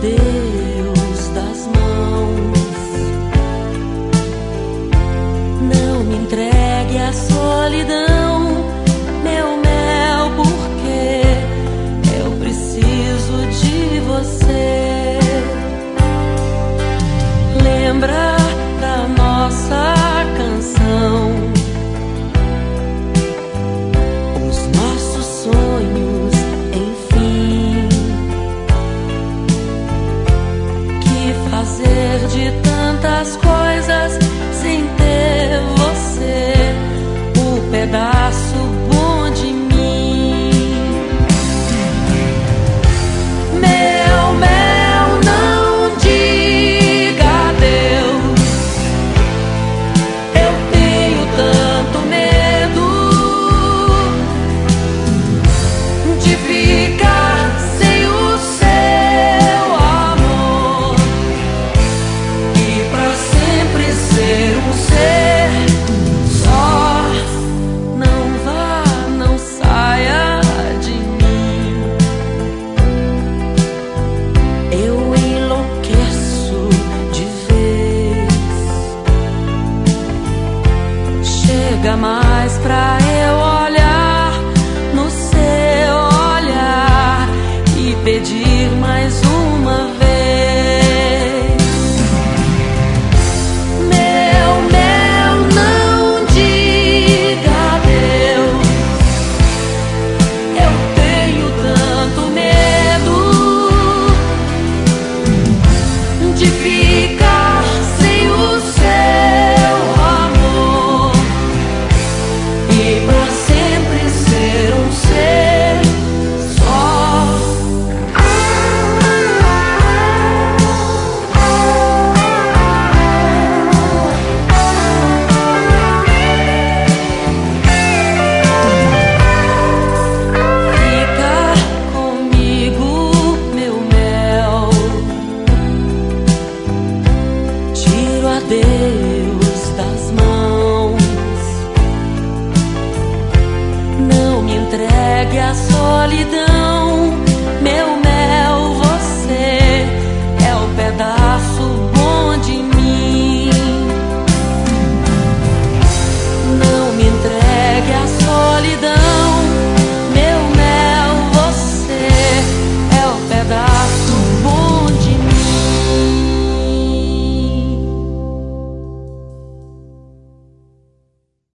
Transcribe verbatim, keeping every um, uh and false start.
Deus das mãos. Não me entregue à solidão, meu mel, porque eu preciso de você. Lembra da nossa canção, os nossos sonhos, enfim. Que fazer de tantas coisas sem ter você, o pedaço bom de mim. Meu mel, não diga adeus, eu tenho tanto medo de ficar sem o seu amor e pra sempre ser um ser só. Não vá, não saia de mim, eu enlouqueço de vez. Chega mais pra eu olhar no seu olhar e pedir mais uma vez. Meu mel, não diga adeus, eu tenho tanto medo de ficar